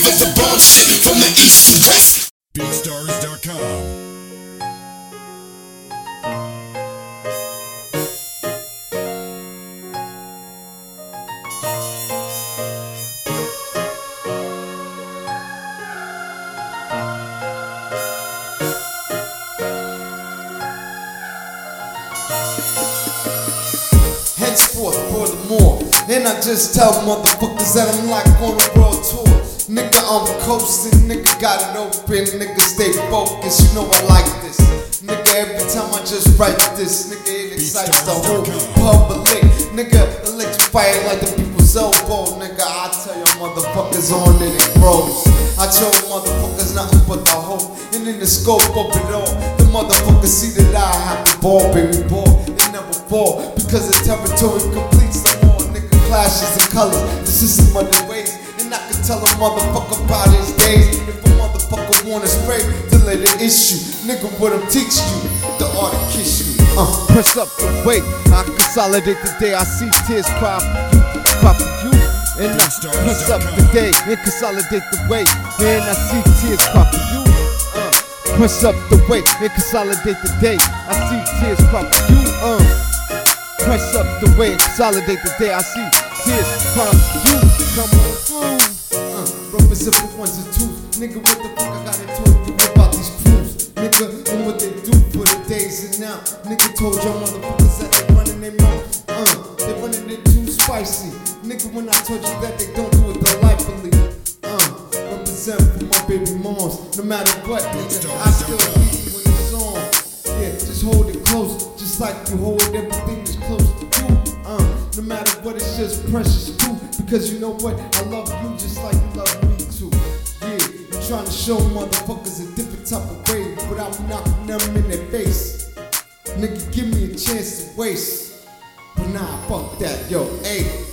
for the bomb shit from the east and west. BeatStars.com. Henceforth, furthermore, and I just tell motherfuckers that I'm like on a world tour. Nigga, I'm coasting, nigga got it open, nigga stay focused, you know I like this. Nigga, every time I just write this, nigga, it excites the whole public. Nigga, electrify it like the people's elbow, nigga. I tell you motherfuckers on it, it grows. I tell motherfuckers nothing but the hope, and in the scope of it all, the motherfuckers see that I have the ball, baby ball. Never fall, because the territory completes the more. Nigga clashes the colors, the system of the ways. And I can tell a motherfucker about his days. If a motherfucker wanna spray, delay the issue. Nigga, what I'm teaching you, the art of kiss you. Press up the weight, I consolidate the day. I see tears cry for you. And I press up the day and consolidate the weight. And I see tears cry for you. Press up the weight and consolidate the day. I see tears cry for you. Press up the weight and consolidate the day. I see tears cry for you. Come on through. Represent for ones and twos. Nigga, what the fuck I gotta talk to you about these crews? Nigga, and what they do for the days and now. Nigga told y'all motherfuckers that they running their mouth. They running it too spicy. Nigga, when I told you that they don't do it delightfully. Represent for my baby moms. No matter what, nigga, I still beat you when it's on. Yeah, just hold it close, just like you hold everything that's close to you. No matter what, it's just precious too. Because you know what, I love you just like you love me too. Yeah, I'm trying to show motherfuckers a different type of way without knocking them in their face. Nigga, give me a chance to waste. But nah, fuck that, yo, ayy.